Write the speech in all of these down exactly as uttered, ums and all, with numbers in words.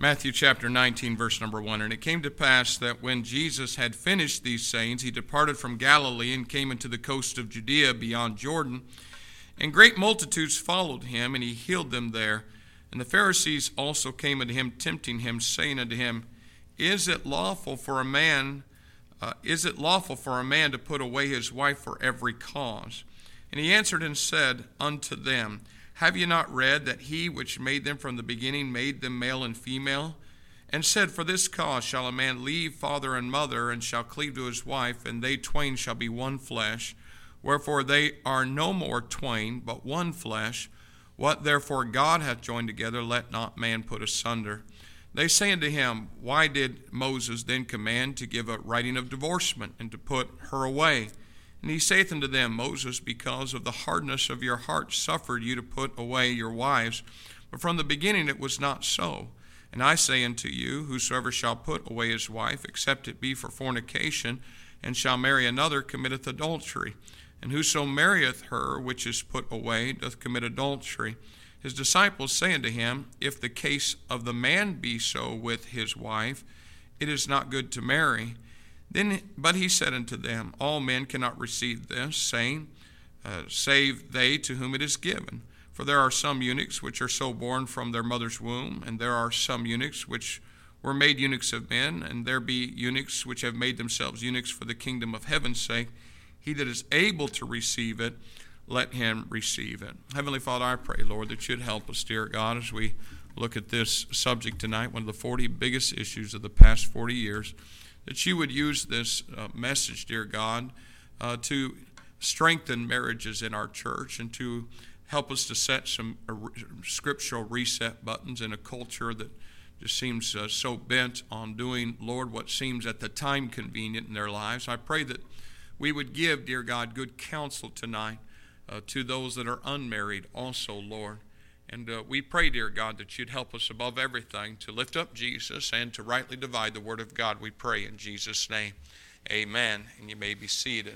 Matthew chapter nineteen, verse number one. And it came to pass that when Jesus had finished these sayings, he departed from Galilee and came into the coast of Judea beyond Jordan. And great multitudes followed him, and he healed them there. And the Pharisees also came unto him, tempting him, saying unto him, Is it lawful for a man, uh, is it lawful for a man to put away his wife for every cause? And he answered and said unto them, Have ye not read that he which made them from the beginning made them male and female? And said, For this cause shall a man leave father and mother, and shall cleave to his wife, and they twain shall be one flesh. Wherefore they are no more twain, but one flesh. What therefore God hath joined together, let not man put asunder. They say unto him, Why did Moses then command to give a writing of divorcement, and to put her away? And he saith unto them, Moses, because of the hardness of your heart, suffered you to put away your wives. But from the beginning it was not so. And I say unto you, Whosoever shall put away his wife, except it be for fornication, and shall marry another, committeth adultery. And whoso marrieth her which is put away doth commit adultery. His disciples say unto him, If the case of the man be so with his wife, it is not good to marry. Then, but he said unto them, All men cannot receive this, saying, uh, Save they to whom it is given. For there are some eunuchs which are so born from their mother's womb, and there are some eunuchs which were made eunuchs of men, and there be eunuchs which have made themselves eunuchs for the kingdom of heaven's sake. He that is able to receive it, let him receive it. Heavenly Father, I pray, Lord, that you'd help us, dear God, as we look at this subject tonight, one of the forty biggest issues of the past forty years, that you would use this uh, message, dear God, uh, to strengthen marriages in our church and to help us to set some uh, scriptural reset buttons in a culture that just seems uh, so bent on doing, Lord, what seems at the time convenient in their lives. I pray that we would give, dear God, good counsel tonight uh, to those that are unmarried also, Lord. And uh, we pray, dear God, that you'd help us above everything to lift up Jesus and to rightly divide the word of God. We pray in Jesus' name. Amen. And you may be seated.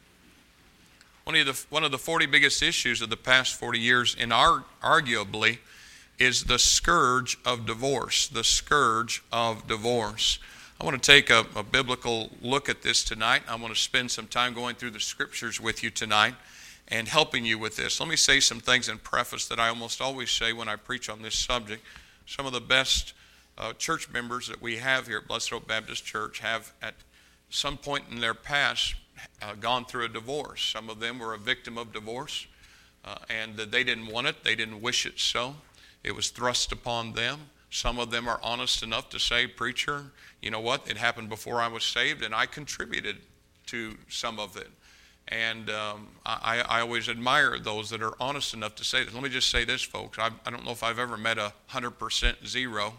One of the, one of the forty biggest issues of the past forty years, and our, arguably, is the scourge of divorce. The scourge of divorce. I want to take a, a biblical look at this tonight. I want to spend some time going through the scriptures with you tonight and helping you with this. Let me say some things in preface that I almost always say when I preach on this subject. Some of the best uh, church members that we have here at Blessed Hope Baptist Church have at some point in their past uh, gone through a divorce. Some of them were a victim of divorce, uh, and they didn't want it. They didn't wish it so. It was thrust upon them. Some of them are honest enough to say, Preacher, you know what, it happened before I was saved, and I contributed to some of it. And um, I, I always admire those that are honest enough to say this. Let me just say this, folks. I, I don't know if I've ever met a one hundred percent zero.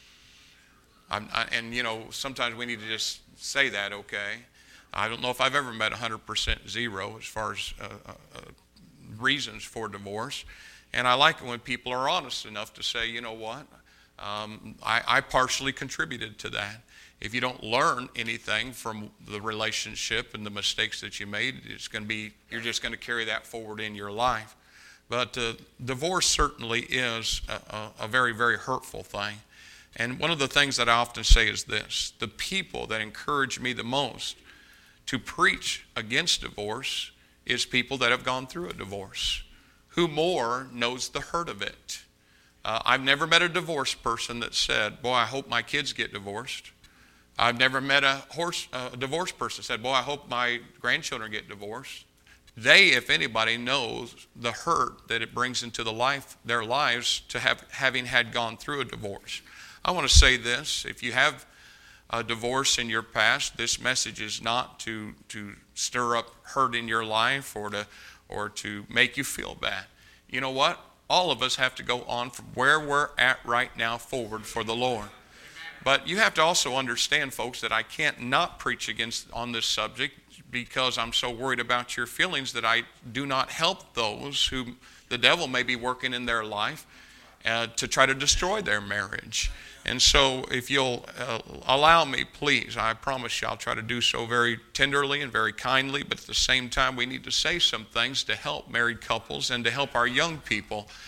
I'm, I, and, you know, sometimes we need to just say that, okay? I don't know if I've ever met one hundred percent zero as far as uh, uh, reasons for divorce. And I like it when people are honest enough to say, you know what, um, I, I partially contributed to that. If you don't learn anything from the relationship and the mistakes that you made, it's going to be, you're just going to carry that forward in your life. But uh, divorce certainly is a, a, a very, very hurtful thing. And one of the things that I often say is this: the people that encourage me the most to preach against divorce is people that have gone through a divorce. Who more knows the hurt of it? Uh, I've never met a divorced person that said, boy, I hope my kids get divorced. I've never met a, horse, a divorced person that said, boy, I hope my grandchildren get divorced. They, if anybody, knows the hurt that it brings into the life, their lives to have having had gone through a divorce. I want to say this: if you have a divorce in your past, this message is not to, to stir up hurt in your life or to or to make you feel bad. You know what? All of us have to go on from where we're at right now forward for the Lord. But you have to also understand, folks, that I can't not preach against on this subject because I'm so worried about your feelings that I do not help those who the devil may be working in their life uh, to try to destroy their marriage. And so if you'll uh, allow me, please, I promise you I'll try to do so very tenderly and very kindly, but at the same time we need to say some things to help married couples and to help our young people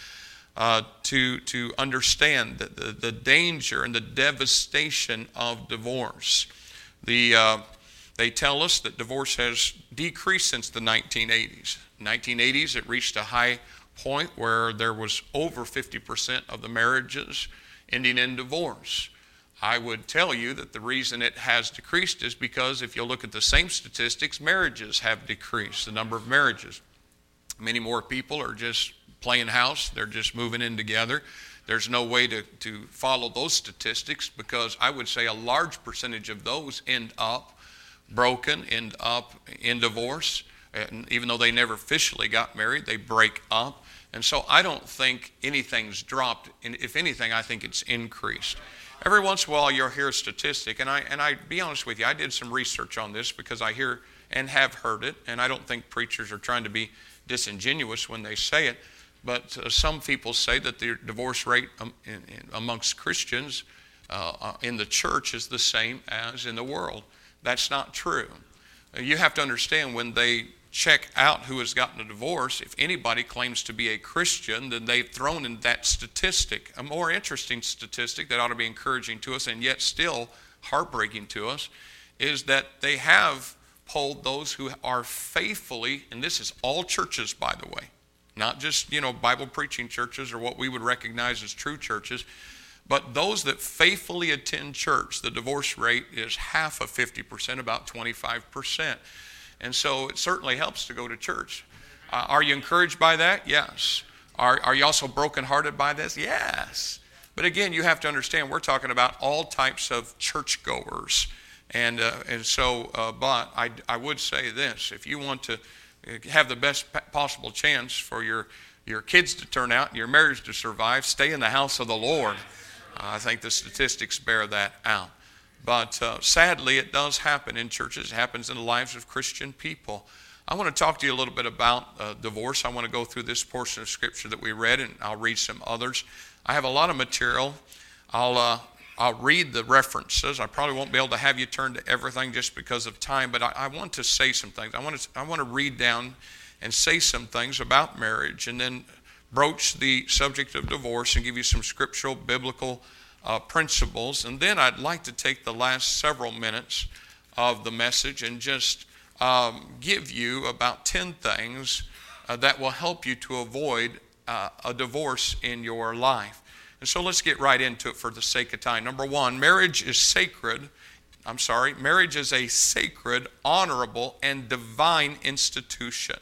uh, to, to understand the, the, the danger and the devastation of divorce. The, uh, they tell us that divorce has decreased since the nineteen eighties. nineteen eighties, it reached a high point where there was over fifty percent of the marriages ending in divorce. I would tell you that the reason it has decreased is because if you look at the same statistics, marriages have decreased, the number of marriages. Many more people are just playing house. They're just moving in together. There's no way to, to follow those statistics because I would say a large percentage of those end up broken, end up in divorce. And even though they never officially got married, they break up. And so I don't think anything's dropped. And if anything, I think it's increased. Every once in a while, you'll hear a statistic, and I and I be honest with you, I did some research on this because I hear and have heard it, and I don't think preachers are trying to be disingenuous when they say it, but uh, some people say that the divorce rate um, in, in, amongst Christians uh, uh, in the church is the same as in the world. That's not true. Uh, you have to understand when they check out who has gotten a divorce, if anybody claims to be a Christian, then they've thrown in that statistic. A more interesting statistic that ought to be encouraging to us and yet still heartbreaking to us is that they have polled those who are faithfully, and this is all churches, by the way, not just, you know, Bible preaching churches or what we would recognize as true churches, but those that faithfully attend church, the divorce rate is half of fifty percent, about twenty-five percent. And so it certainly helps to go to church. Uh, are you encouraged by that? Yes. Are, are you also brokenhearted by this? Yes. But again, you have to understand we're talking about all types of churchgoers. And uh, and so, uh, but I, I would say this. If you want to have the best possible chance for your, your kids to turn out and your marriage to survive, stay in the house of the Lord. Uh, I think the statistics bear that out. But uh, sadly, it does happen in churches. It happens in the lives of Christian people. I want to talk to you a little bit about uh, divorce. I want to go through this portion of Scripture that we read, and I'll read some others. I have a lot of material. I'll uh, I'll read the references. I probably won't be able to have you turn to everything just because of time, but I, I want to say some things. I want to I want to read down and say some things about marriage, and then broach the subject of divorce and give you some scriptural, biblical Uh, principles. And then I'd like to take the last several minutes of the message and just um, give you about ten things uh, that will help you to avoid uh, a divorce in your life. And so let's get right into it for the sake of time. Number one, marriage is sacred. I'm sorry, marriage is a sacred, honorable, and divine institution.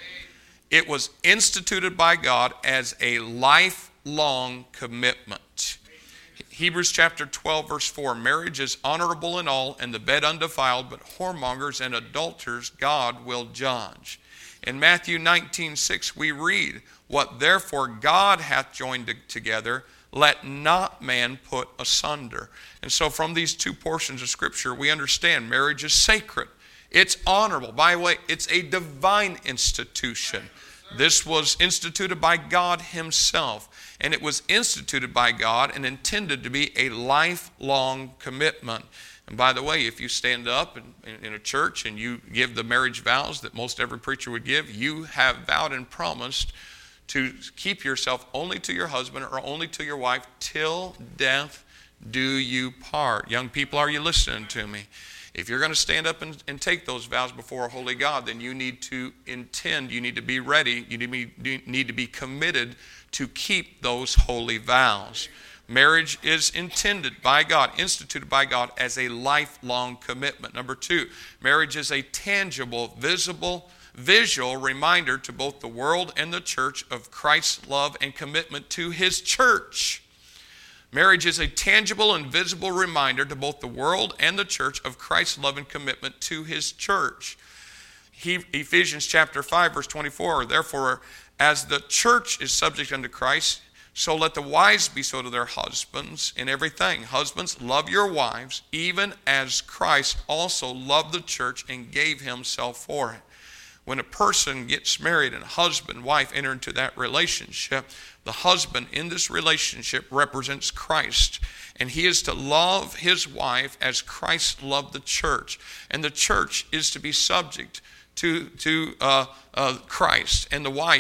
It was instituted by God as a lifelong commitment. Hebrews chapter twelve, verse four, marriage is honorable in all, and the bed undefiled, but whoremongers and adulterers God will judge. In Matthew nineteen, six, we read, what therefore God hath joined together, let not man put asunder. And so from these two portions of Scripture, we understand marriage is sacred. It's honorable. By the way, it's a divine institution. This was instituted by God Himself. And it was instituted by God and intended to be a lifelong commitment. And by the way, if you stand up in, in a church and you give the marriage vows that most every preacher would give, you have vowed and promised to keep yourself only to your husband or only to your wife till death do you part. Young people, are you listening to me? If you're going to stand up and, and take those vows before a holy God, then you need to intend, you need to be ready, you need to be, need to be committed to keep those holy vows. Marriage is intended by God, instituted by God as a lifelong commitment. Number two, marriage is a tangible, visible, visual reminder to both the world and the church of Christ's love and commitment to His church. Marriage is a tangible and visible reminder to both the world and the church of Christ's love and commitment to His church. He, Ephesians chapter five, verse twenty-four, therefore, as the church is subject unto Christ, so let the wives be so to their husbands in everything. Husbands, love your wives, even as Christ also loved the church and gave Himself for it. When a person gets married and husband and wife enter into that relationship, the husband in this relationship represents Christ. And he is to love his wife as Christ loved the church. And the church is to be subject to, to uh, uh, Christ, and the wife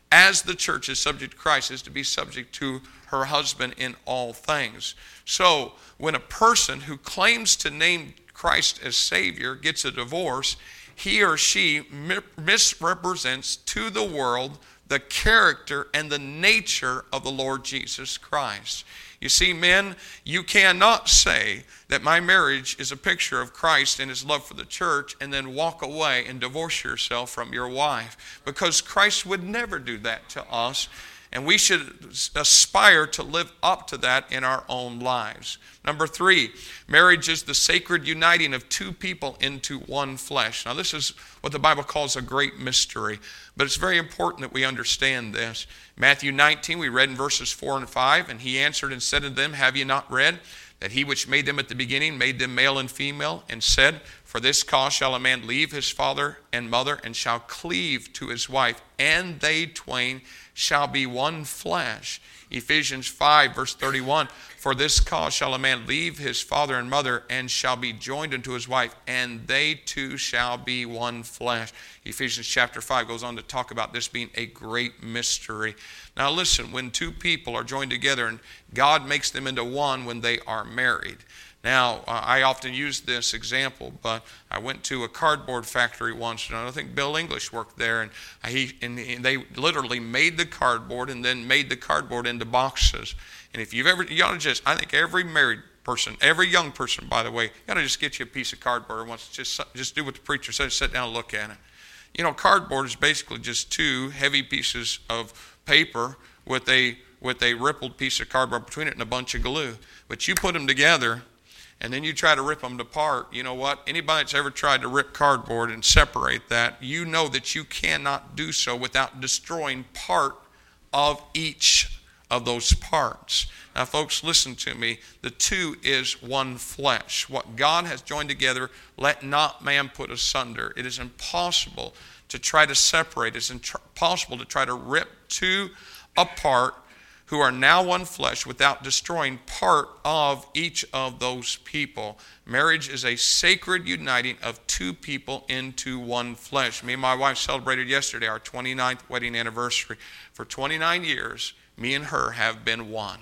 as the church is subject to Christ, is to be subject to her husband in all things. So when a person who claims to name Christ as Savior gets a divorce, he or she misrepresents to the world the character and the nature of the Lord Jesus Christ. You see, men, you cannot say that my marriage is a picture of Christ and his love for the church and then walk away and divorce yourself from your wife, because Christ would never do that to us. And we should aspire to live up to that in our own lives. Number three, marriage is the sacred uniting of two people into one flesh. Now, this is what the Bible calls a great mystery, but it's very important that we understand this. Matthew nineteen, we read in verses four and five, and he answered and said to them, have you not read that he which made them at the beginning made them male and female, and said, for this cause shall a man leave his father and mother, and shall cleave to his wife, and they twain shall be one flesh. Ephesians five, verse thirty-one, for this cause shall a man leave his father and mother, and shall be joined unto his wife, and they two shall be one flesh. Ephesians chapter five goes on to talk about this being a great mystery. Now listen, when two people are joined together, and God makes them into one when they are married. Now, uh, I often use this example, but I went to a cardboard factory once, and I think Bill English worked there, and, he, and, and they literally made the cardboard and then made the cardboard into boxes. And if you've ever, you ought to just, I think every married person, every young person, by the way, you ought to just get you a piece of cardboard once, just, just do what the preacher says, sit down and look at it. You know, cardboard is basically just two heavy pieces of paper with a, with a rippled piece of cardboard between it and a bunch of glue. But you put them together, and then you try to rip them apart. You know what? Anybody that's ever tried to rip cardboard and separate that, you know that you cannot do so without destroying part of each of those parts. Now, folks, listen to me. The two is one flesh. What God has joined together, let not man put asunder. It is impossible to try to separate. It's impossible to try to rip two apart who are now one flesh without destroying part of each of those people. Marriage is a sacred uniting of two people into one flesh. Me and my wife celebrated yesterday our twenty-ninth wedding anniversary. For twenty-nine years, me and her have been one.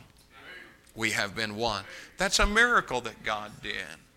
We have been one. That's a miracle that God did.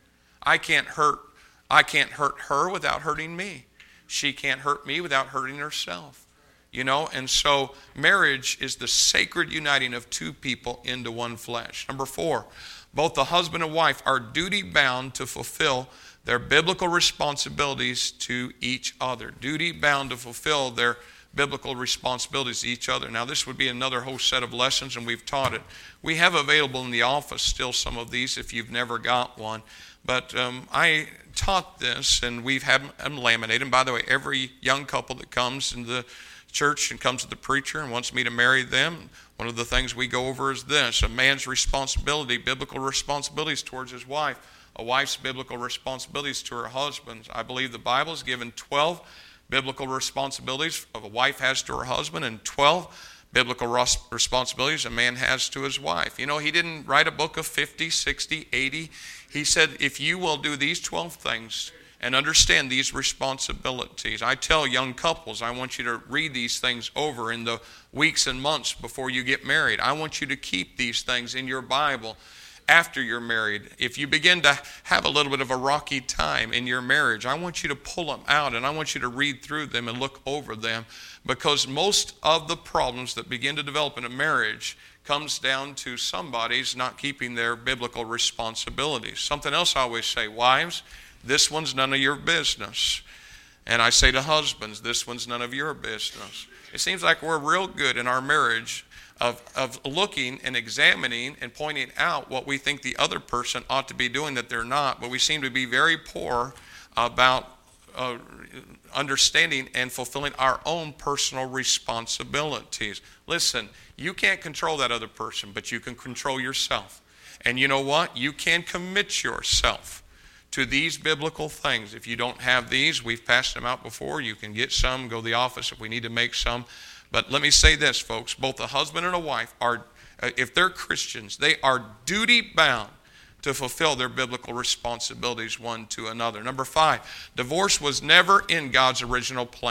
I can't hurt, I can't hurt her without hurting me. She can't hurt me without hurting herself. You know, and so marriage is the sacred uniting of two people into one flesh. Number four, both the husband and wife are duty bound to fulfill their biblical responsibilities to each other. Duty bound to fulfill their biblical responsibilities to each other. Now, this would be another whole set of lessons, and we've taught it. We have available in the office still some of these if you've never got one. But um, I taught this, and we've had them laminated. And by the way, every young couple that comes in the church and comes to the preacher and wants me to marry them, one of the things we go over is this: a man's responsibility, biblical responsibilities towards his wife, a wife's biblical responsibilities to her husband. I believe the Bible has given twelve biblical responsibilities a wife has to her husband, and twelve biblical responsibilities a man has to his wife. You know, he didn't write a book of fifty, sixty, eighty. He said, if you will do these twelve things and understand these responsibilities. I tell young couples, I want you to read these things over in the weeks and months before you get married. I want you to keep these things in your Bible after you're married. If you begin to have a little bit of a rocky time in your marriage, I want you to pull them out, and I want you to read through them and look over them, because most of the problems that begin to develop in a marriage comes down to somebody's not keeping their biblical responsibilities. Something else I always say, wives, this one's none of your business. And I say to husbands, this one's none of your business. It seems like we're real good in our marriage of, of looking and examining and pointing out what we think the other person ought to be doing that they're not, but we seem to be very poor about uh, understanding and fulfilling our own personal responsibilities. Listen, you can't control that other person, but you can control yourself. And you know what? You can commit yourself to these biblical things. If you don't have these, we've passed them out before. You can get some, go to the office if we need to make some. But let me say this, folks. Both a husband and a wife are, if they're Christians, they are duty bound to fulfill their biblical responsibilities one to another. Number five, divorce was never in God's original plan.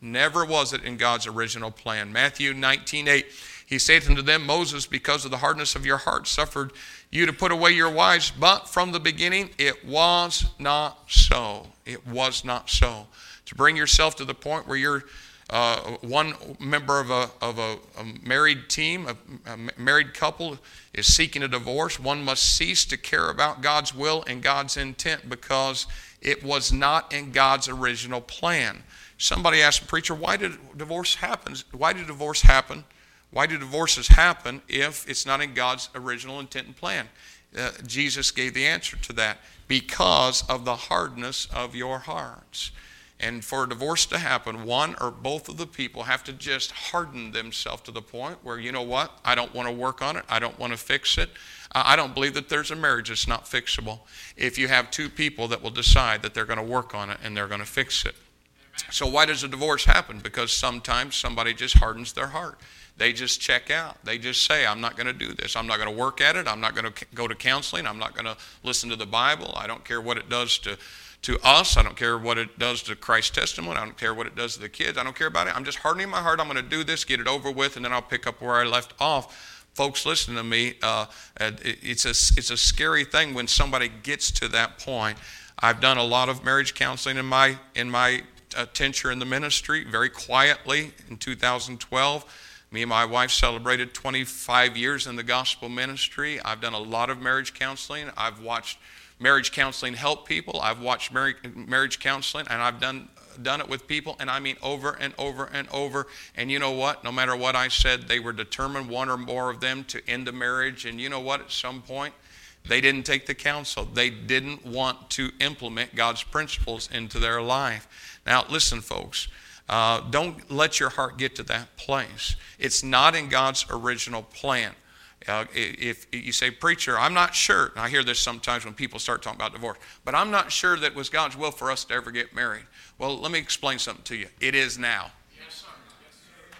Never was it in God's original plan. Matthew nineteen eight, he saith unto them, Moses, because of the hardness of your heart, suffered you to put away your wives, but from the beginning it was not so. It was not so. To bring yourself to the point where you're uh, one member of a of a, a married team, a, a married couple is seeking a divorce, one must cease to care about God's will and God's intent because it was not in God's original plan. Somebody asked the preacher, why did divorce happen? Why did divorce happen? Why do divorces happen if it's not in God's original intent and plan? Uh, Jesus gave the answer to that. Because of the hardness of your hearts. And for a divorce to happen, one or both of the people have to just harden themselves to the point where, you know what, I don't want to work on it. I don't want to fix it. I don't believe that there's a marriage that's not fixable if you have two people that will decide that they're going to work on it and they're going to fix it. So why does a divorce happen? Because sometimes somebody just hardens their heart. They just check out. They just say, I'm not going to do this. I'm not going to work at it. I'm not going to go to counseling. I'm not going to listen to the Bible. I don't care what it does to, to us. I don't care what it does to Christ's testimony. I don't care what it does to the kids. I don't care about it. I'm just hardening my heart. I'm going to do this, get it over with, and then I'll pick up where I left off. Folks, listen to me. Uh, it's, a, it's a scary thing when somebody gets to that point. I've done a lot of marriage counseling in my, in my uh, tenure in the ministry, very quietly in two thousand twelve. Me and my wife celebrated twenty-five years in the gospel ministry. I've done a lot of marriage counseling. I've watched marriage counseling help people. I've watched marriage counseling, and I've done done it with people, and I mean over and over and over. And you know what? No matter what I said, they were determined, one or more of them, to end the marriage. And you know what? At some point, they didn't take the counsel. They didn't want to implement God's principles into their life. Now, listen, folks. Uh, don't let your heart get to that place. It's not in God's original plan. Uh, if you say, preacher, I'm not sure. And I hear this sometimes when people start talking about divorce. But I'm not sure that it was God's will for us to ever get married. Well, let me explain something to you. It is now. Yes, sir. Yes,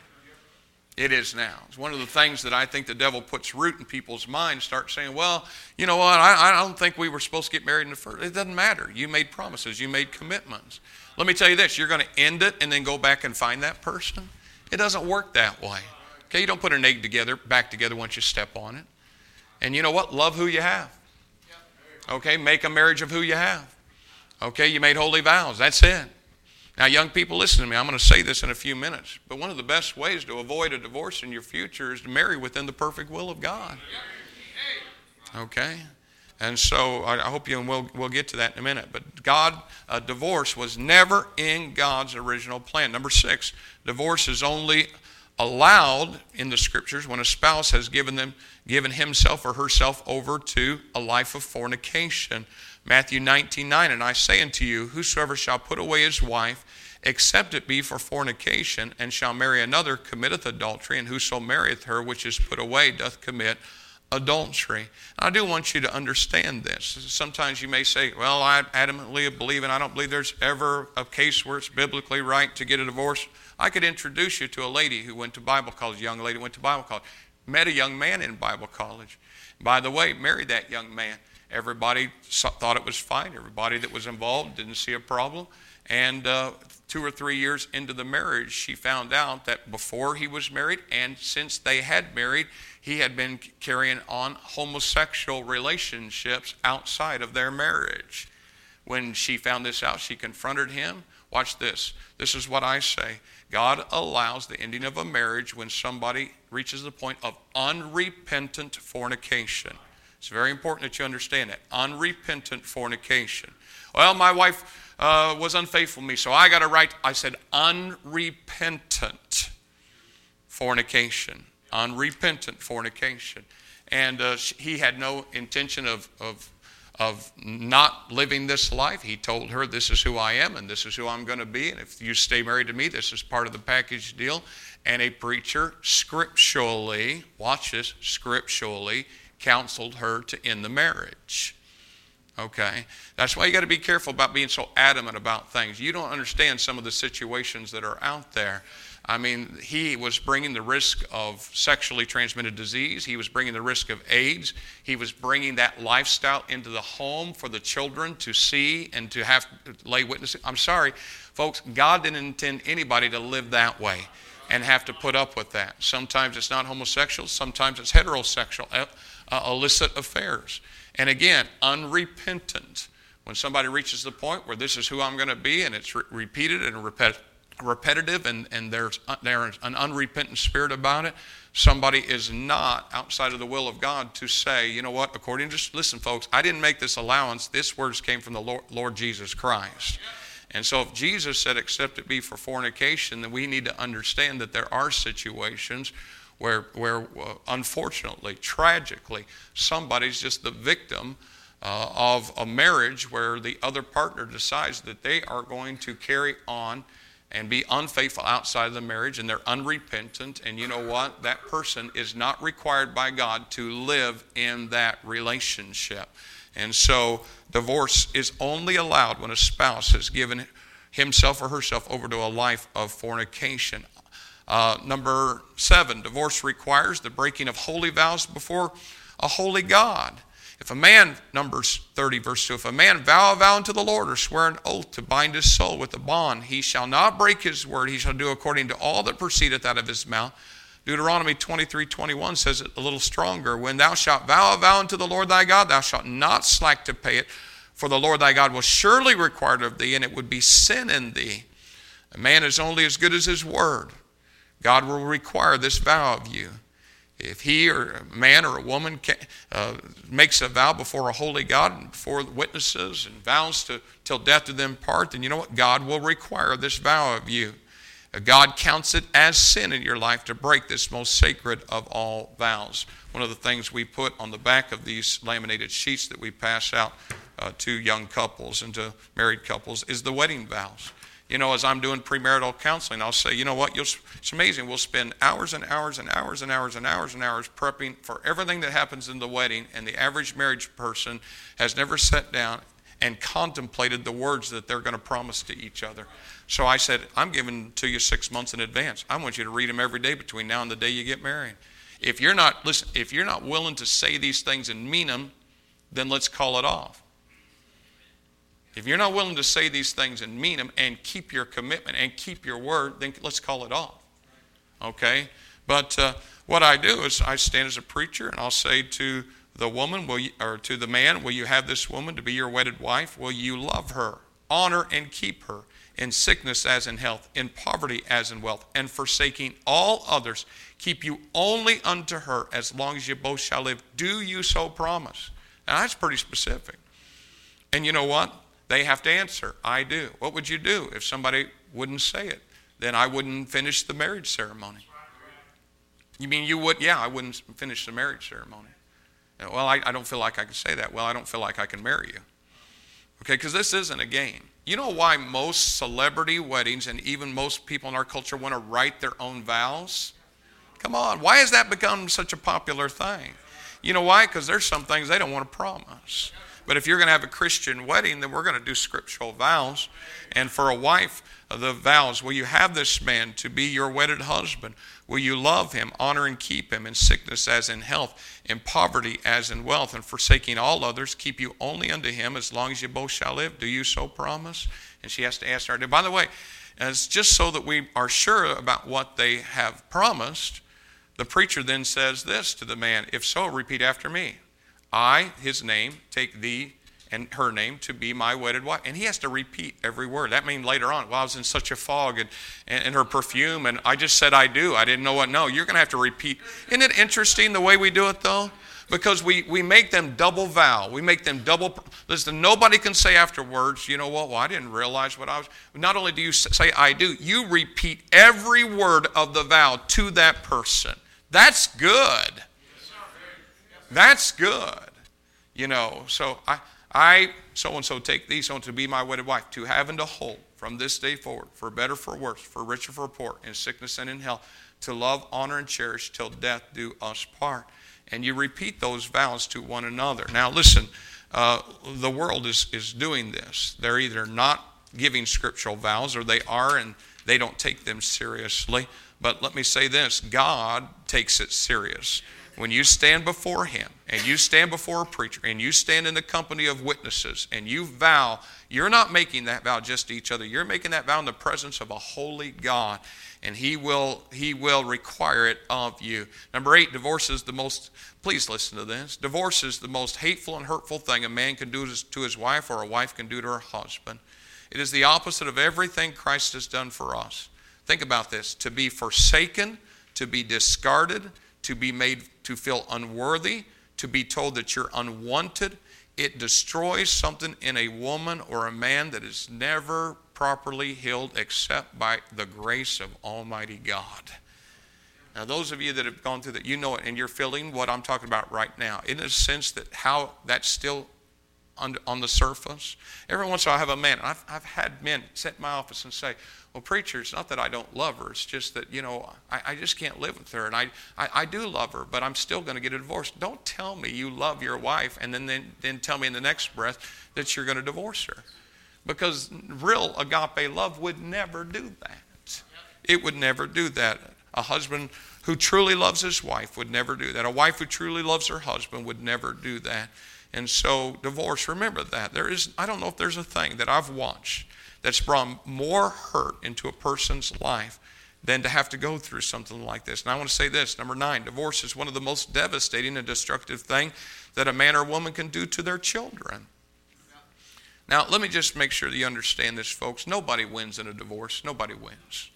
sir. It is now. It's one of the things that I think the devil puts root in people's minds. Start saying, well, you know what? I, I don't think we were supposed to get married in the first. It doesn't matter. You made promises. You made commitments. Let me tell you this, you're going to end it and then go back and find that person? It doesn't work that way. Okay, you don't put an egg together, back together once you step on it. And you know what? Love who you have. Okay, make a marriage of who you have. Okay, you made holy vows. That's it. Now, young people, listen to me. I'm going to say this in a few minutes. But one of the best ways to avoid a divorce in your future is to marry within the perfect will of God. Okay? And so I hope you, and we'll, we'll get to that in a minute. But God, uh, divorce was never in God's original plan. Number six, divorce is only allowed in the scriptures when a spouse has given them, given himself or herself over to a life of fornication. Matthew nineteen nine, and I say unto you, whosoever shall put away his wife, except it be for fornication, and shall marry another, committeth adultery, and whoso marrieth her which is put away doth commit adultery. I do want you to understand this. Sometimes you may say, well, I adamantly believe, and I don't believe there's ever a case where it's biblically right to get a divorce. I could introduce you to a lady who went to Bible college, a young lady who went to Bible college, met a young man in Bible college. By the way, married that young man. Everybody thought it was fine. Everybody that was involved didn't see a problem. And uh, two or three years into the marriage, she found out that before he was married and since they had married, he had been carrying on homosexual relationships outside of their marriage. When she found this out, she confronted him. Watch this. This is what I say. God allows the ending of a marriage when somebody reaches the point of unrepentant fornication. It's very important that you understand that. Unrepentant fornication. Well, my wife uh, was unfaithful to me, so I got a right. I said unrepentant fornication. Unrepentant fornication. And uh, he had no intention of, of, of not living this life. He told her, this is who I am and this is who I'm going to be. And if you stay married to me, this is part of the package deal. And a preacher scripturally, watch this, scripturally counseled her to end the marriage. Okay? That's why you got to be careful about being so adamant about things. You don't understand some of the situations that are out there. I mean, he was bringing the risk of sexually transmitted disease. He was bringing the risk of AIDS. He was bringing that lifestyle into the home for the children to see and to have to lay witness. I'm sorry, folks, God didn't intend anybody to live that way and have to put up with that. Sometimes it's not homosexual. Sometimes it's heterosexual, uh, illicit affairs. And again, unrepentant. When somebody reaches the point where this is who I'm going to be, and it's re- repeated and repet- repetitive, and, and there's, uh, there's an unrepentant spirit about it, somebody is not outside of the will of God to say, you know what, according to, listen folks, I didn't make this allowance. This words came from the Lord, Lord Jesus Christ. And so if Jesus said, except it be for fornication, then we need to understand that there are situations where, where uh, unfortunately, tragically, somebody's just the victim Uh, of a marriage where the other partner decides that they are going to carry on and be unfaithful outside of the marriage, and they're unrepentant. And you know what? That person is not required by God to live in that relationship. And so divorce is only allowed when a spouse has given himself or herself over to a life of fornication. Uh, number seven, divorce requires the breaking of holy vows before a holy God. If a man, Numbers thirty, verse two, if a man vow a vow unto the Lord or swear an oath to bind his soul with a bond, he shall not break his word. He shall do according to all that proceedeth out of his mouth. Deuteronomy twenty-three twenty-one says it a little stronger. When thou shalt vow a vow unto the Lord thy God, thou shalt not slack to pay it, for the Lord thy God will surely require it of thee, and it would be sin in thee. A man is only as good as his word. God will require this vow of you. If he or a man or a woman can, uh, makes a vow before a holy God and before witnesses and vows to till death do them part, then you know what? God will require this vow of you. Uh, God counts it as sin in your life to break this most sacred of all vows. One of the things we put on the back of these laminated sheets that we pass out uh, to young couples and to married couples is the wedding vows. You know, as I'm doing premarital counseling, I'll say, you know what, You'll, it's amazing. We'll spend hours and hours and hours and hours and hours and hours prepping for everything that happens in the wedding, and the average marriage person has never sat down and contemplated the words that they're going to promise to each other. So I said, I'm giving to you six months in advance. I want you to read them every day between now and the day you get married. If you're not, listen, if you're not willing to say these things and mean them, then let's call it off. If you're not willing to say these things and mean them and keep your commitment and keep your word, then let's call it off. Okay? But uh, what I do is I stand as a preacher and I'll say to the woman, will you, or to the man, will you have this woman to be your wedded wife? Will you love her, honor and keep her, in sickness as in health, in poverty as in wealth, and forsaking all others, keep you only unto her as long as you both shall live? Do you so promise? Now that's pretty specific. And you know what? They have to answer, I do. What would you do if somebody wouldn't say it? Then I wouldn't finish the marriage ceremony. You mean you would? Yeah, I wouldn't finish the marriage ceremony. Well, I, I don't feel like I can say that. Well, I don't feel like I can marry you. Okay, because this isn't a game. You know why most celebrity weddings and even most people in our culture want to write their own vows? Come on, why has that become such a popular thing? You know why? Because there's some things they don't want to promise. But if you're going to have a Christian wedding, then we're going to do scriptural vows. And for a wife, the vows, will you have this man to be your wedded husband? Will you love him, honor and keep him, in sickness as in health, in poverty as in wealth, and forsaking all others, keep you only unto him as long as you both shall live? Do you so promise? And she has to ask her. By the way, it's just so that we are sure about what they have promised, the preacher then says this to the man, if so, repeat after me. I, his name, take thee and her name to be my wedded wife. And he has to repeat every word. That means later on, well, I was in such a fog and, and, and her perfume, and I just said I do. I didn't know what. No, you're going to have to repeat. Isn't it interesting the way we do it, though? Because we, we make them double vow. We make them double. Listen, nobody can say afterwards, you know what, well, I didn't realize what I was. Not only do you say I do, you repeat every word of the vow to that person. That's good. That's good. You know, so I, I, so-and-so take thee, so to be my wedded wife, to have and to hold from this day forward, for better, for worse, for richer, for poor, in sickness and in health, to love, honor, and cherish till death do us part. And you repeat those vows to one another. Now listen, uh, the world is, is doing this. They're either not giving scriptural vows, or they are, and they don't take them seriously. But let me say this, God takes it serious. When you stand before him and you stand before a preacher and you stand in the company of witnesses and you vow, you're not making that vow just to each other. You're making that vow in the presence of a holy God, and he will he will require it of you. Number eight, divorce is the most, please listen to this, divorce is the most hateful and hurtful thing a man can do to his wife or a wife can do to her husband. It is the opposite of everything Christ has done for us. Think about this, to be forsaken, to be discarded, to be made to feel unworthy, to be told that you're unwanted. It destroys something in a woman or a man that is never properly healed except by the grace of Almighty God. Now, those of you that have gone through that, you know it, and you're feeling what I'm talking about right now. In a sense that how that's still on, on the surface. Every once in a while I have a man, I've, I've had men sit in my office and say, well, preacher, it's not that I don't love her. It's just that, you know, I, I just can't live with her. And I, I, I do love her, but I'm still going to get a divorce. Don't tell me you love your wife and then, then, then tell me in the next breath that you're going to divorce her. Because real agape love would never do that. It would never do that. A husband who truly loves his wife would never do that. A wife who truly loves her husband would never do that. And so divorce, remember that. There is, I don't know if there's a thing that I've watched that's brought more hurt into a person's life than to have to go through something like this. And I want to say this, number nine, divorce is one of the most devastating and destructive things that a man or woman can do to their children. Now, let me just make sure that you understand this, folks. Nobody wins in a divorce. Nobody wins.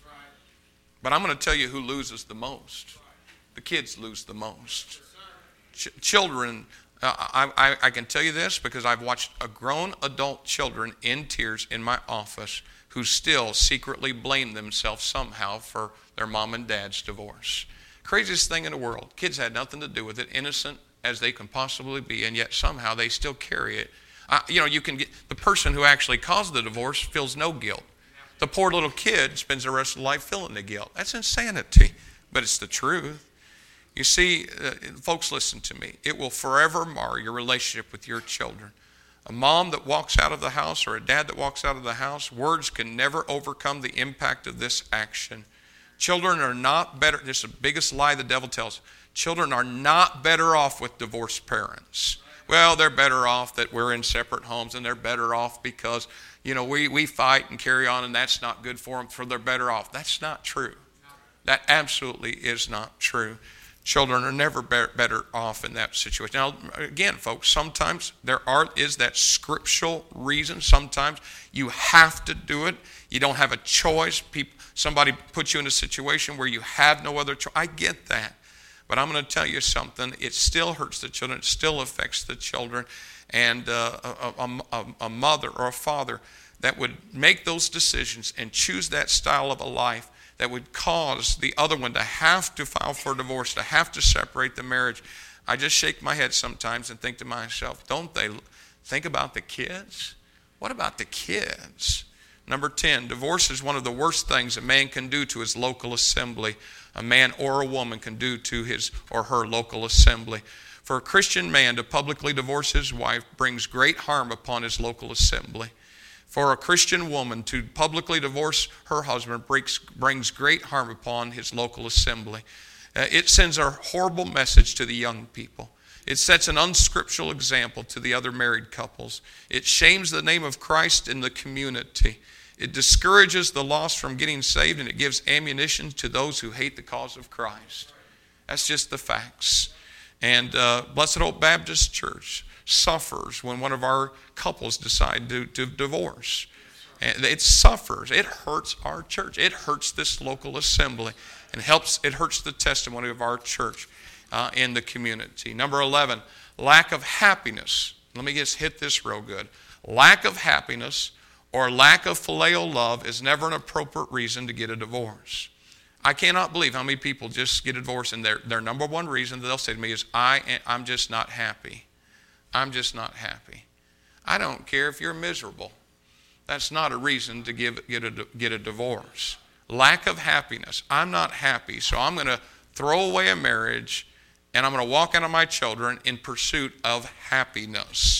But I'm going to tell you who loses the most. The kids lose the most. Ch- children... Uh, I, I, I can tell you this because I've watched a grown adult children in tears in my office who still secretly blame themselves somehow for their mom and dad's divorce. Craziest thing in the world. Kids had nothing to do with it, innocent as they can possibly be, and yet somehow they still carry it. Uh, you know, you can get the person who actually caused the divorce feels no guilt. The poor little kid spends the rest of their life feeling the guilt. That's insanity, but it's the truth. You see, uh, folks, listen to me. It will forever mar your relationship with your children. A mom that walks out of the house or a dad that walks out of the house, words can never overcome the impact of this action. Children are not better. This is the biggest lie the devil tells. Children are not better off with divorced parents. Well, they're better off that we're in separate homes, and they're better off because, you know, we, we fight and carry on, and that's not good for them, so they're better off. That's not true. That absolutely is not true. Children are never better off in that situation. Now, again, folks, sometimes there are is that scriptural reason. Sometimes you have to do it. You don't have a choice. People, somebody puts you in a situation where you have no other choice. I get that. But I'm going to tell you something. It still hurts the children. It still affects the children. And uh, a, a, a mother or a father that would make those decisions and choose that style of a life that would cause the other one to have to file for divorce, to have to separate the marriage. I just shake my head sometimes and think to myself, don't they think about the kids? What about the kids? Number ten, divorce is one of the worst things a man can do to his local assembly. A man or a woman can do to his or her local assembly. For a Christian man to publicly divorce his wife brings great harm upon his local assembly. For a Christian woman to publicly divorce her husband brings, brings great harm upon his local assembly. Uh, it sends a horrible message to the young people. It sets an unscriptural example to the other married couples. It shames the name of Christ in the community. It discourages the lost from getting saved, and it gives ammunition to those who hate the cause of Christ. That's just the facts. And uh, Blessed Hope Baptist Church suffers when one of our couples decide to, to divorce. And it suffers. It hurts our church. It hurts this local assembly, and helps. It hurts the testimony of our church uh, in the community. Number eleven, lack of happiness. Let me just hit this real good. Lack of happiness or lack of phileo love is never an appropriate reason to get a divorce. I cannot believe how many people just get a divorce, and their, their number one reason that they'll say to me is, I, I'm just not happy. I'm just not happy. I don't care if you're miserable. That's not a reason to give, get, a, get a divorce. Lack of happiness. I'm not happy, so I'm going to throw away a marriage, and I'm going to walk out of my children in pursuit of happiness.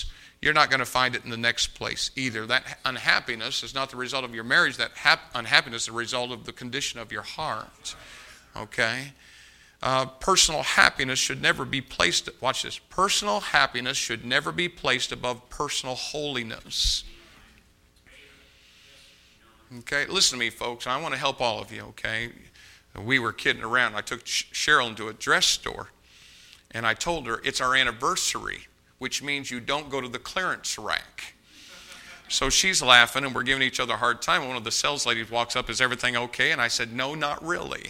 you're not going to find it in the next place either. That unhappiness is not the result of your marriage. That hap- unhappiness is the result of the condition of your heart. Okay? Uh, personal happiness should never be placed, watch this, personal happiness should never be placed above personal holiness. Okay? Listen to me, folks. I want to help all of you, okay? We were kidding around. I took Cheryl into a dress store, and I told her, it's our anniversary, which means you don't go to the clearance rack. So she's laughing, and we're giving each other a hard time. One of the sales ladies walks up, is everything okay? And I said, no, not really.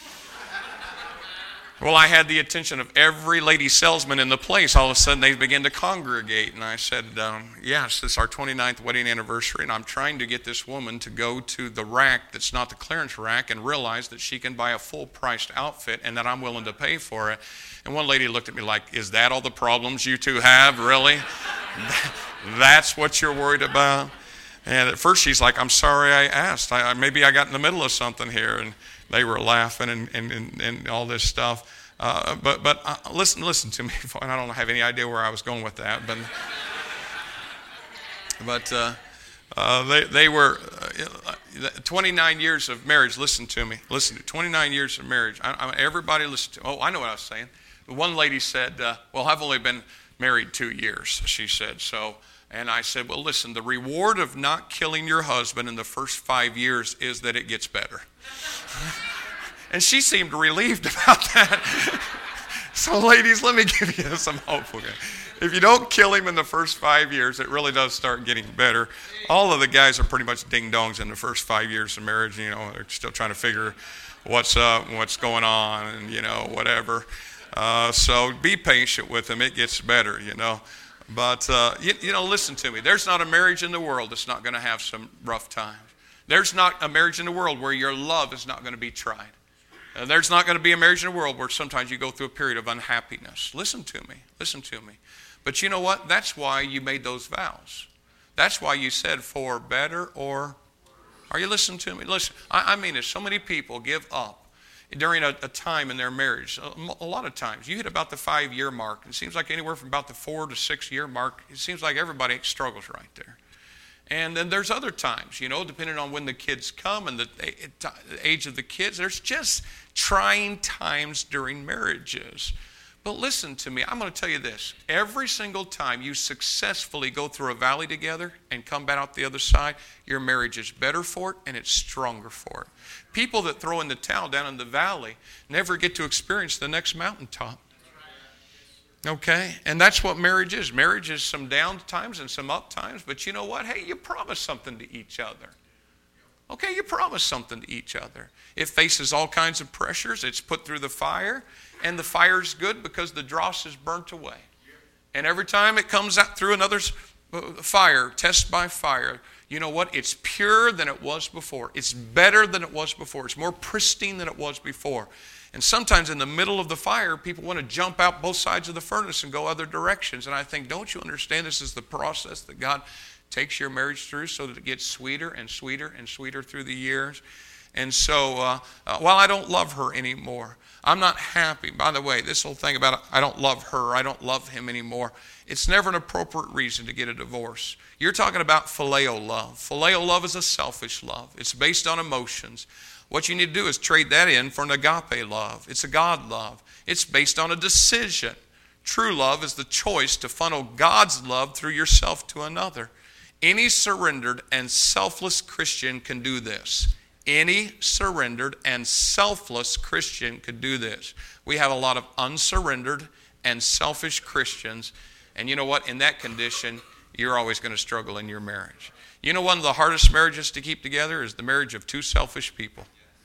Well, I had the attention of every lady salesman in the place. All of a sudden, they began to congregate. And I said, um, yes, this is our twenty-ninth wedding anniversary, and I'm trying to get this woman to go to the rack that's not the clearance rack and realize that she can buy a full-priced outfit and that I'm willing to pay for it. And one lady looked at me like, is that all the problems you two have, really? That's what you're worried about? And at first, she's like, I'm sorry I asked. I, maybe I got in the middle of something here. And they were laughing and, and, and, and all this stuff. Uh, but but uh, listen listen to me. And I don't have any idea where I was going with that. But but uh, uh, they, they were uh, twenty-nine years of marriage. Listen to me. Listen to twenty-nine years of marriage. I, I, everybody listen to Oh, I know what I was saying. One lady said, uh, well, I've only been married two years, she said. So, and I said, well, listen, the reward of not killing your husband in the first five years is that it gets better. And she seemed relieved about that. So ladies, let me give you some hope. Okay? If you don't kill him in the first five years, it really does start getting better. All of the guys are pretty much ding-dongs in the first five years of marriage. You know, they're still trying to figure what's up and what's going on and, you know, whatever. Uh, so be patient with him. It gets better, you know. But, uh, you, you know, listen to me. There's not a marriage in the world that's not going to have some rough times. There's not a marriage in the world where your love is not going to be tried. Uh, there's not going to be a marriage in the world where sometimes you go through a period of unhappiness. Listen to me. Listen to me. But you know what? That's why you made those vows. That's why you said for better or... Are you listening to me? Listen, I, I mean it. So many people give up during a, a time in their marriage. A, a lot of times. You hit about the five-year mark. It seems like anywhere from about the four to six-year mark, it seems like everybody struggles right there. And then there's other times, you know, depending on when the kids come and the age of the kids. There's just trying times during marriages. But listen to me. I'm going to tell you this. Every single time you successfully go through a valley together and come back out the other side, your marriage is better for it and it's stronger for it. People that throw in the towel down in the valley never get to experience the next mountaintop. Okay? And that's what marriage is. Marriage is some down times and some up times. But you know what? Hey, you promise something to each other. Okay, you promise something to each other. It faces all kinds of pressures. It's put through the fire. And the fire's good because the dross is burnt away. And every time it comes out through another fire, test by fire, you know what? It's purer than it was before. It's better than it was before. It's more pristine than it was before. And sometimes in the middle of the fire, people want to jump out both sides of the furnace and go other directions. And I think, don't you understand this is the process that God takes your marriage through so that it gets sweeter and sweeter and sweeter through the years? And so uh, uh, while I don't love her anymore, I'm not happy. By the way, this whole thing about I don't love her, I don't love him anymore, it's never an appropriate reason to get a divorce. You're talking about phileo love. Phileo love is a selfish love. It's based on emotions. What you need to do is trade that in for an agape love. It's a God love. It's based on a decision. True love is the choice to funnel God's love through yourself to another. Any surrendered and selfless Christian can do this. Any surrendered and selfless Christian could do this. We have a lot of unsurrendered and selfish Christians. And you know what? In that condition, you're always going to struggle in your marriage. You know, one of the hardest marriages to keep together is the marriage of two selfish people.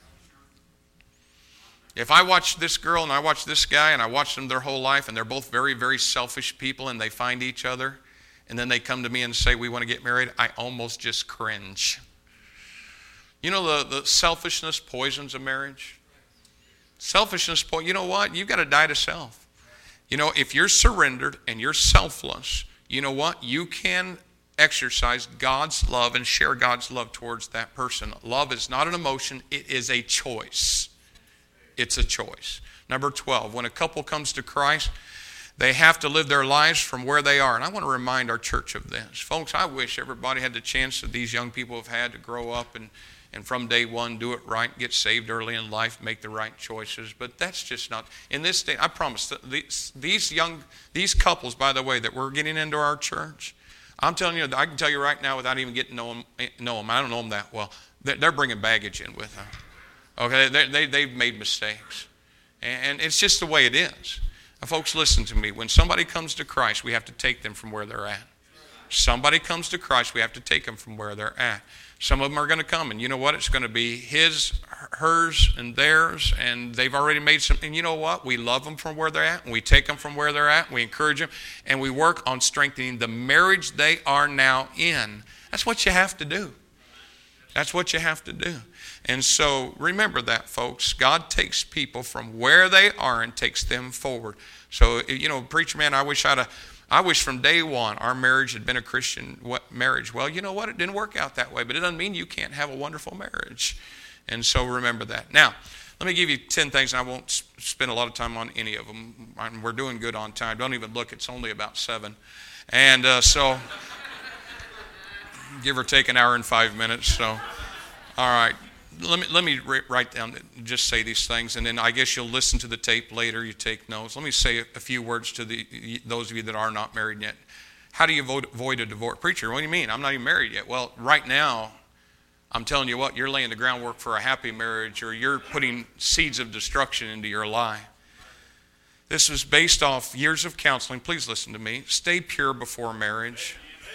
If I watch this girl and I watch this guy and I watch them their whole life and they're both very, very selfish people and they find each other and then they come to me and say, we want to get married, I almost just cringe. You know, the, the selfishness poisons a marriage. Selfishness, you know what? You've got to die to self. You know, if you're surrendered and you're selfless, you know what? You can exercise God's love and share God's love towards that person. Love is not an emotion, it is a choice. It's a choice. Number twelve, when a couple comes to Christ, They have to live their lives from where they are. And I want to remind our church of this. Folks, I wish everybody had the chance that these young people have had to grow up and, and from day one do it right, get saved early in life, make the right choices. But that's just not, in this day, I promise, these, these young, these couples, by the way, that we're getting into our church, I'm telling you, I can tell you right now without even getting to know them, know them I don't know them that well, they're bringing baggage in with them. Okay, they, they, they've made mistakes. And it's just the way it is. Now, folks, listen to me. When somebody comes to Christ, we have to take them from where they're at. Somebody comes to Christ, we have to take them from where they're at. Some of them are going to come, and you know what? It's going to be his, hers, and theirs, and they've already made some. And you know what? We love them from where they're at, and we take them from where they're at, and we encourage them, and we work on strengthening the marriage they are now in. That's what you have to do. That's what you have to do. And so remember that, folks. God takes people from where they are and takes them forward. So, you know, preacher man, I wish I'd have, I wish from day one our marriage had been a Christian marriage. Well, you know what? It didn't work out that way, but it doesn't mean you can't have a wonderful marriage. And so remember that. Now, let me give you ten things. I won't spend a lot of time on any of them. We're doing good on time. Don't even look. It's only about seven. And uh, so, give or take an hour and five minutes. So, all right. Let me let me write down, just say these things, and then I guess you'll listen to the tape later. You take notes. Let me say a few words to the those of you that are not married yet. How do you avoid a divorce? Preacher, what do you mean? I'm not even married yet. Well, right now, I'm telling you what, you're laying the groundwork for a happy marriage, or you're putting seeds of destruction into your life. This was based off years of counseling. Please listen to me. Stay pure before marriage.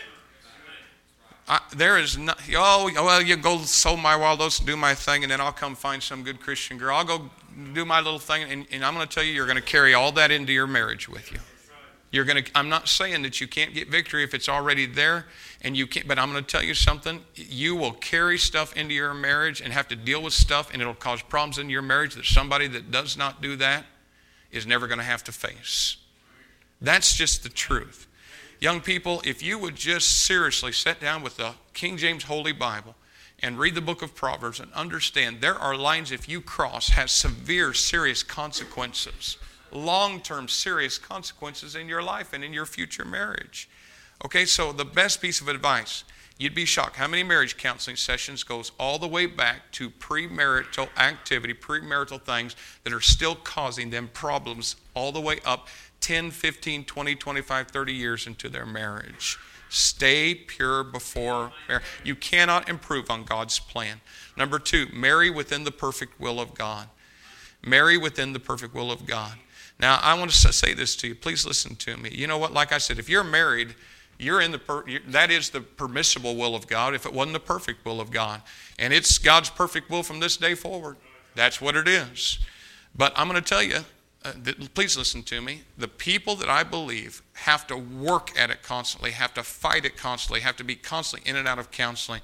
I, there is no, oh, well, you go sow my wild oats and do my thing, and then I'll come find some good Christian girl. I'll go do my little thing, and, and I'm going to tell you, you're going to carry all that into your marriage with you. You're going to. I'm not saying that you can't get victory if it's already there, and you can't. But I'm going to tell you something. You will carry stuff into your marriage and have to deal with stuff, and it'll cause problems in your marriage that somebody that does not do that is never going to have to face. That's just the truth. Young people, if you would just seriously sit down with the King James Holy Bible and read the book of Proverbs and understand there are lines if you cross has severe, serious consequences, long-term serious consequences in your life and in your future marriage. Okay, so the best piece of advice, you'd be shocked how many marriage counseling sessions goes all the way back to premarital activity, premarital things that are still causing them problems all the way up ten, fifteen, twenty, twenty-five, thirty years into their marriage. Stay pure before marriage. You cannot improve on God's plan. Number two, marry within the perfect will of God. Marry within the perfect will of God. Now, I want to say this to you. Please listen to me. You know what? Like I said, if you're married, you're in the per- that is the permissible will of God if it wasn't the perfect will of God. And it's God's perfect will from this day forward. That's what it is. But I'm going to tell you, Uh, th- please listen to me. The people that I believe have to work at it constantly, have to fight it constantly, have to be constantly in and out of counseling.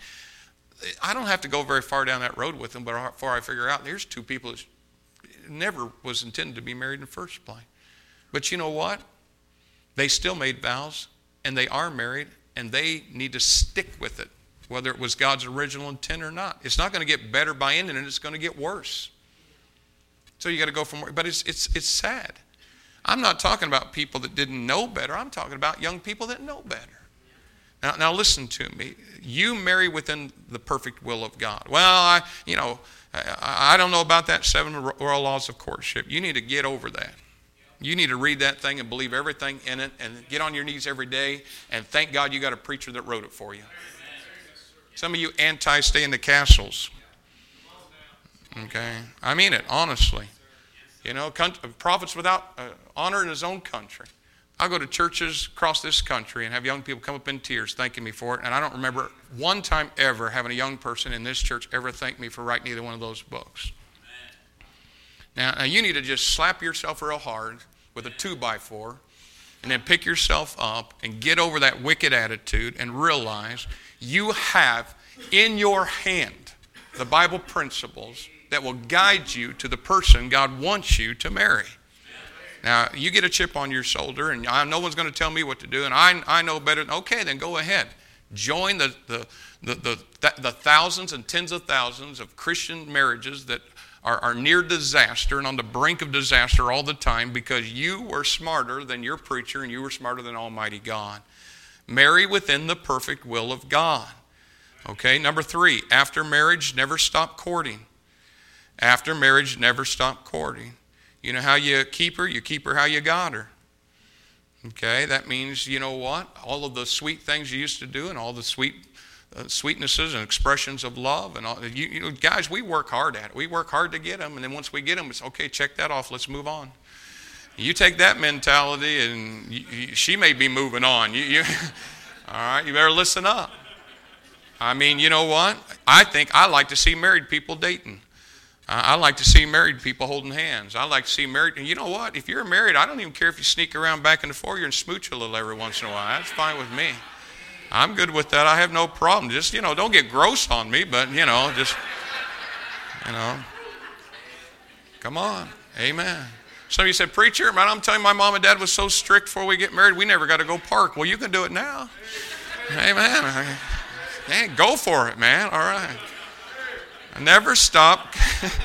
I don't have to go very far down that road with them before I figure out there's two people that never was intended to be married in the first place. But you know what? They still made vows, and they are married, and they need to stick with it, whether it was God's original intent or not. It's not going to get better by ending it. It's going to get worse. So you got to go from where, but it's it's it's sad. I'm not talking about people that didn't know better. I'm talking about young people that know better. Now, now listen to me. You marry within the perfect will of God. Well, I, you know, I, I don't know about that seven royal laws of courtship. You need to get over that. You need to read that thing and believe everything in it, and get on your knees every day and thank God you got a preacher that wrote it for you. Some of you anti-stay in the castles. Okay, I mean it, honestly. You know, prophets without uh, honor in his own country. I go to churches across this country and have young people come up in tears thanking me for it, and I don't remember one time ever having a young person in this church ever thank me for writing either one of those books. Now, now you need to just slap yourself real hard with a two by four and then pick yourself up and get over that wicked attitude and realize you have in your hand the Bible principles that will guide you to the person God wants you to marry. Now, you get a chip on your shoulder, and I, no one's going to tell me what to do, and I I know better. Okay, then go ahead. Join the the, the, the, the thousands and tens of thousands of Christian marriages that are, are near disaster and on the brink of disaster all the time because you were smarter than your preacher and you were smarter than Almighty God. Marry within the perfect will of God. Okay, number three, after marriage, never stop courting. After marriage, never stop courting. You know how you keep her? You keep her how you got her. Okay, that means, you know what? All of the sweet things you used to do and all the sweet uh, sweetnesses and expressions of love. and all, you, you know, guys, we work hard at it. We work hard to get them, and then once we get them, it's okay, check that off, let's move on. You take that mentality, and you, you, she may be moving on. You, you, all right, you better listen up. I mean, you know what? I think I like to see married people dating. I like to see married people holding hands. I like to see married, and you know what? If you're married, I don't even care if you sneak around back in the foyer and smooch a little every once in a while. That's fine with me. I'm good with that. I have no problem. Just, you know, don't get gross on me, but, you know, just, you know, come on. Amen. Some of you said, preacher, man, I'm telling you, my mom and dad was so strict before we get married, we never got to go park. Well, you can do it now. Amen. Hey, go for it, man. All right. Never stop.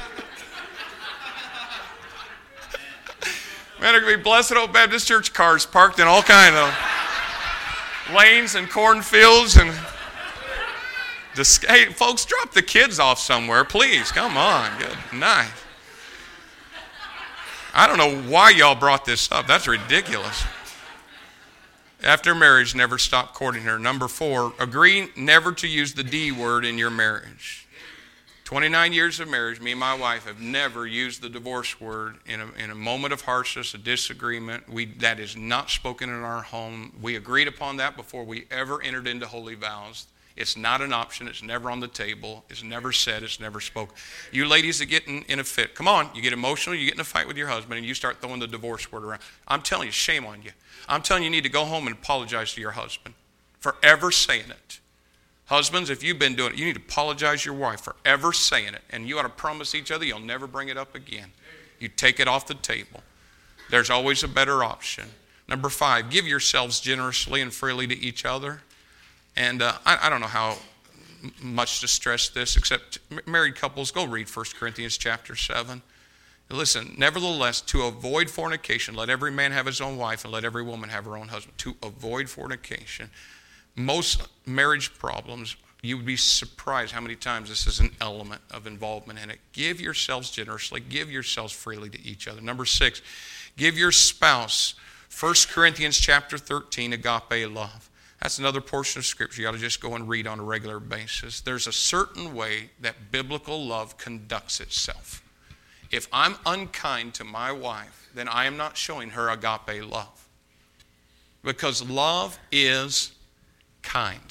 Man, there could be Blessed Hope Baptist Church cars parked in all kind of lanes and cornfields. And dis- hey, folks, drop the kids off somewhere, please. Come on. Good night. I don't know why y'all brought this up. That's ridiculous. After marriage, never stop courting her. Number four, agree never to use the D word in your marriage. twenty-nine years of marriage, me and my wife have never used the divorce word in a, in a moment of harshness, a disagreement. We, that is not spoken in our home. We agreed upon that before we ever entered into holy vows. It's not an option. It's never on the table. It's never said. It's never spoken. You ladies that get in, in a fit, come on, you get emotional, you get in a fight with your husband, and you start throwing the divorce word around. I'm telling you, shame on you. I'm telling you, you need to go home and apologize to your husband for ever saying it. Husbands, if you've been doing it, you need to apologize to your wife for ever saying it. And you ought to promise each other you'll never bring it up again. You take it off the table. There's always a better option. Number five, give yourselves generously and freely to each other. And uh, I, I don't know how much to stress this, except married couples, go read First Corinthians chapter seven. Listen, nevertheless, to avoid fornication, let every man have his own wife and let every woman have her own husband. To avoid fornication. Most marriage problems, you would be surprised how many times this is an element of involvement in it. Give yourselves generously. Give yourselves freely to each other. Number six, give your spouse First Corinthians chapter thirteen, agape love. That's another portion of Scripture you ought to just go and read on a regular basis. There's a certain way that biblical love conducts itself. If I'm unkind to my wife, then I am not showing her agape love. Because love is kind.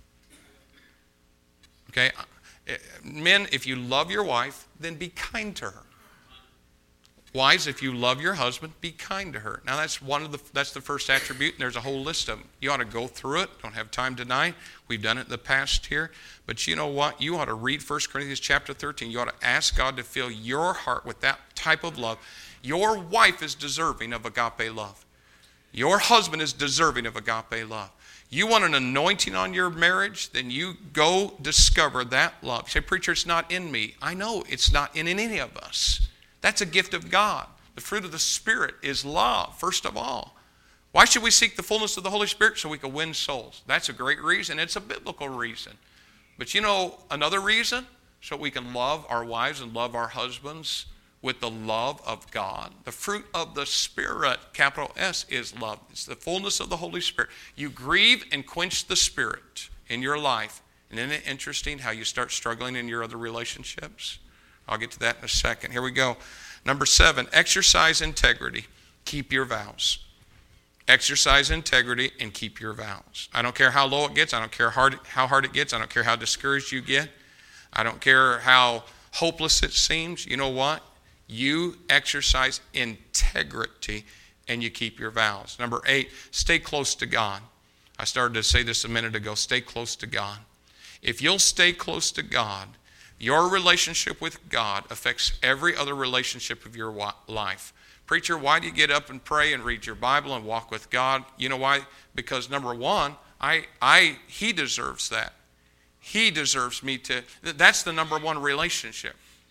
Okay? Men, if you love your wife, then be kind to her. Wives, if you love your husband, be kind to her. Now that's one of the that's the first attribute, and there's a whole list of them. You ought to go through it. Don't have time tonight. We've done it in the past here. But you know what? You ought to read First Corinthians chapter thirteen. You ought to ask God to fill your heart with that type of love. Your wife is deserving of agape love. Your husband is deserving of agape love. You want an anointing on your marriage? Then you go discover that love. You say, preacher, it's not in me. I know it's not in any of us. That's a gift of God. The fruit of the Spirit is love, first of all. Why should we seek the fullness of the Holy Spirit? So we can win souls. That's a great reason. It's a biblical reason. But you know another reason? So we can love our wives and love our husbands with the love of God. The fruit of the Spirit, capital S, is love. It's the fullness of the Holy Spirit. You grieve and quench the Spirit in your life. And isn't it interesting how you start struggling in your other relationships? I'll get to that in a second. Here we go. Number seven, exercise integrity. Keep your vows. Exercise integrity and keep your vows. I don't care how low it gets. I don't care hard, how hard it gets. I don't care how discouraged you get. I don't care how hopeless it seems. You know what? You exercise integrity and you keep your vows. Number eight, stay close to God. I started to say this a minute ago. Stay close to God. If you'll stay close to God, your relationship with God affects every other relationship of your life. Preacher, why do you get up and pray and read your Bible and walk with God? You know why? Because number one, I, I, He deserves that. He deserves me to. That's the number one relationship.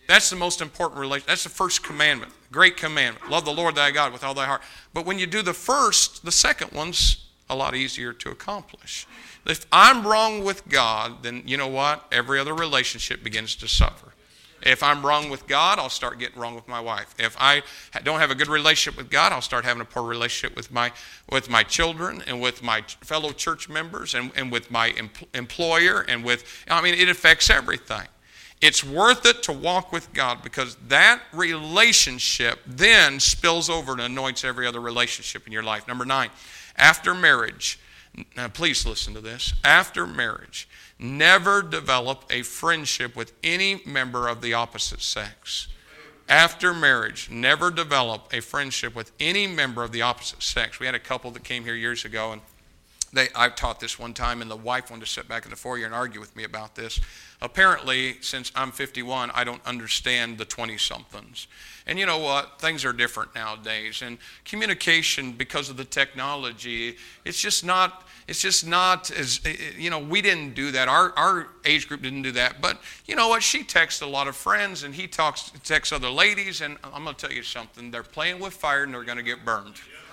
That's the most important relation. That's the first commandment, great commandment. Love the Lord thy God with all thy heart. But when you do the first, the second one's a lot easier to accomplish. If I'm wrong with God, then you know what? Every other relationship begins to suffer. If I'm wrong with God, I'll start getting wrong with my wife. If I don't have a good relationship with God, I'll start having a poor relationship with my with my children and with my fellow church members and, and with my em- employer and with, I mean, it affects everything. It's worth it to walk with God because that relationship then spills over and anoints every other relationship in your life. Number nine, after marriage, now please listen to this. After marriage, never develop a friendship with any member of the opposite sex. After marriage, never develop a friendship with any member of the opposite sex. We had a couple that came here years ago, and they, I taught this one time, and the wife wanted to sit back in the foyer and argue with me about this. Apparently, since I'm fifty-one, I don't understand the twenty-somethings. And you know what? Things are different nowadays. And communication, because of the technology, it's just not, it's just not as, you know, we didn't do that. Our our age group didn't do that. But you know what? She texts a lot of friends, and he talks texts other ladies. And I'm going to tell you something. They're playing with fire, and they're going to get burned.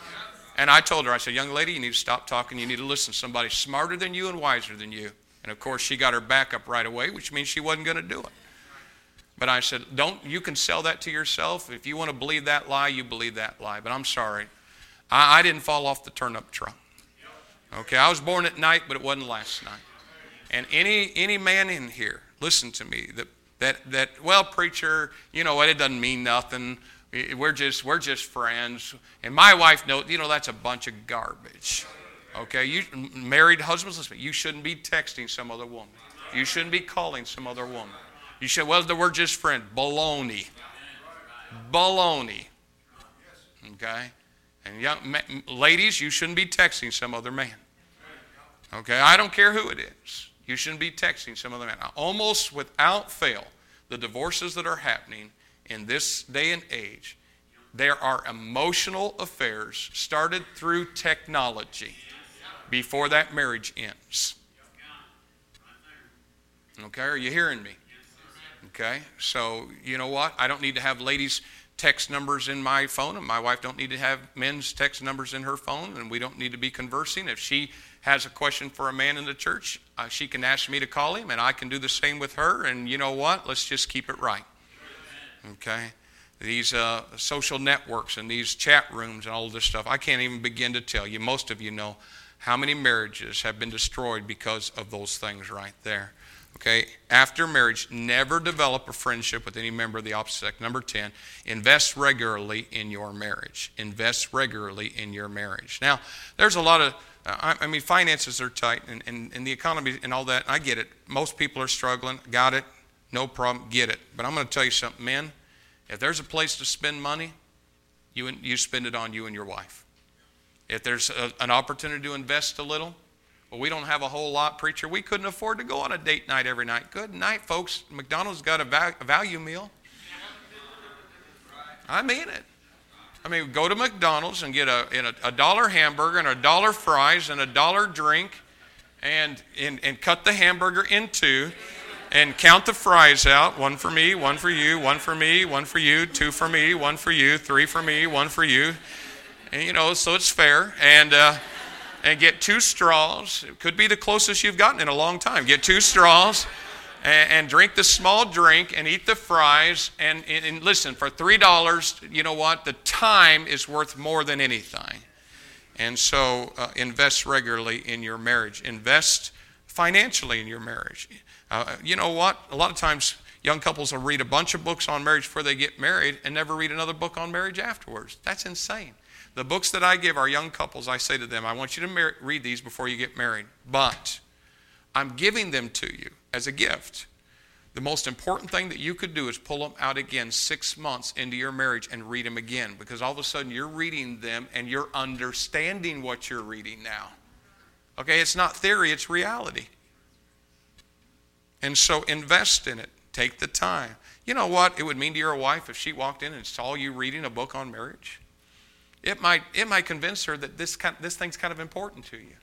And I told her, I said, young lady, you need to stop talking. You need to listen to somebody smarter than you and wiser than you. And of course, she got her back up right away, which means she wasn't going to do it. But I said, don't, you can sell that to yourself. If you want to believe that lie, you believe that lie. But I'm sorry. I, I didn't fall off the turnip truck. Okay, I was born at night, but it wasn't last night. And any any man in here, listen to me, that, that, that well, preacher, you know what, it doesn't mean nothing. We're just we're just friends. And my wife knows, you know, that's a bunch of garbage. Okay, you married husbands, listen, you shouldn't be texting some other woman. You shouldn't be calling some other woman. You should, well, we're just friends. Baloney. Baloney. Okay? And young ladies, you shouldn't be texting some other man. Okay? I don't care who it is. You shouldn't be texting some other man. Almost without fail, the divorces that are happening in this day and age, there are emotional affairs started through technology before that marriage ends. Okay, are you hearing me? Okay, so you know what? I don't need to have ladies' text numbers in my phone, and my wife don't need to have men's text numbers in her phone, and we don't need to be conversing. If she has a question for a man in the church, uh, she can ask me to call him, and I can do the same with her, and you know what? Let's just keep it right. Okay? These uh, social networks and these chat rooms and all this stuff, I can't even begin to tell you. Most of you know how many marriages have been destroyed because of those things right there. Okay, after marriage, never develop a friendship with any member of the opposite sex. Number ten, invest regularly in your marriage. Invest regularly in your marriage. Now, there's a lot of, uh, I mean, finances are tight and, and, and the economy and all that. I get it. Most people are struggling. Got it. No problem. Get it. But I'm going to tell you something, men. If there's a place to spend money, you, you spend it on you and your wife. If there's a, an opportunity to invest a little, well, we don't have a whole lot, preacher. We couldn't afford to go on a date night every night. Good night, folks. McDonald's got a, val- a value meal. I mean it. I mean, go to McDonald's and get a, in a, a dollar hamburger and a dollar fries and a dollar drink and, and, and cut the hamburger in two and count the fries out. One for me, one for you, one for me, one for you, two for me, one for you, three for me, one for you. And, you know, so it's fair. And... Uh, And get two straws. It could be the closest you've gotten in a long time. Get two straws and, and drink the small drink and eat the fries. And, and, and listen, for three dollars, you know what? The time is worth more than anything. And so uh, invest regularly in your marriage. Invest financially in your marriage. Uh, you know what? A lot of times young couples will read a bunch of books on marriage before they get married and never read another book on marriage afterwards. That's insane. The books that I give our young couples, I say to them, I want you to mar- read these before you get married. But I'm giving them to you as a gift. The most important thing that you could do is pull them out again six months into your marriage and read them again. Because all of a sudden you're reading them and you're understanding what you're reading now. Okay, it's not theory, it's reality. And so invest in it. Take the time. You know what it would mean to your wife if she walked in and saw you reading a book on marriage? It might it might convince her that this kind, this thing's kind of important to you.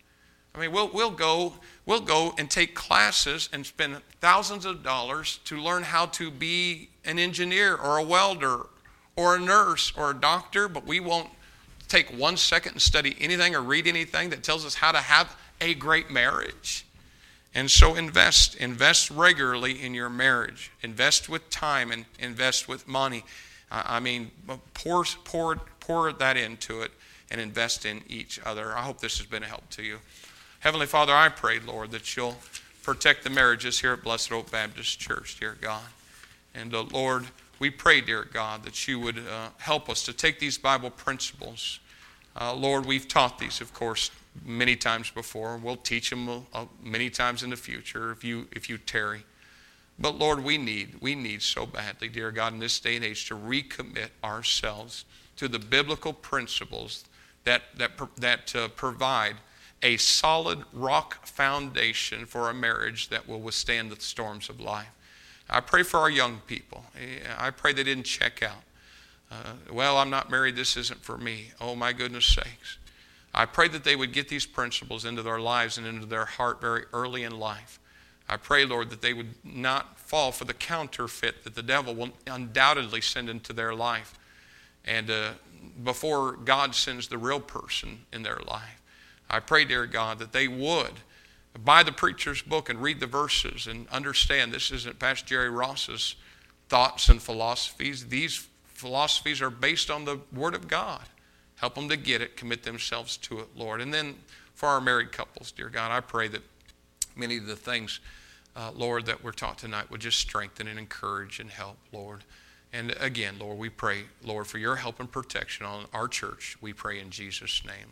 I mean, we'll, we'll, go, we'll go and take classes and spend thousands of dollars to learn how to be an engineer or a welder or a nurse or a doctor, but we won't take one second and study anything or read anything that tells us how to have a great marriage. And so invest, invest regularly in your marriage. Invest with time and invest with money. I mean, pour, pour, pour that into it and invest in each other. I hope this has been a help to you. Heavenly Father, I pray, Lord, that you'll protect the marriages here at Blessed Oak Baptist Church, dear God. And uh, Lord, we pray, dear God, that you would uh, help us to take these Bible principles. Uh, Lord, we've taught these, of course, many times before. We'll teach them uh, many times in the future if you if you tarry. But Lord, we need, we need so badly, dear God, in this day and age to recommit ourselves to the biblical principles that, that, that uh, provide a solid rock foundation for a marriage that will withstand the storms of life. I pray for our young people. I pray they didn't check out. Uh, well, I'm not married, this isn't for me. Oh, my goodness sakes. I pray that they would get these principles into their lives and into their heart very early in life. I pray, Lord, that they would not fall for the counterfeit that the devil will undoubtedly send into their life. And uh, before God sends the real person in their life, I pray, dear God, that they would buy the preacher's book and read the verses and understand this isn't Pastor Jerry Ross's thoughts and philosophies. These philosophies are based on the Word of God. Help them to get it, commit themselves to it, Lord. And then for our married couples, dear God, I pray that many of the things, uh, Lord, that we're taught tonight would just strengthen and encourage and help, Lord. And again, Lord, we pray, Lord, for your help and protection on our church. We pray in Jesus' name.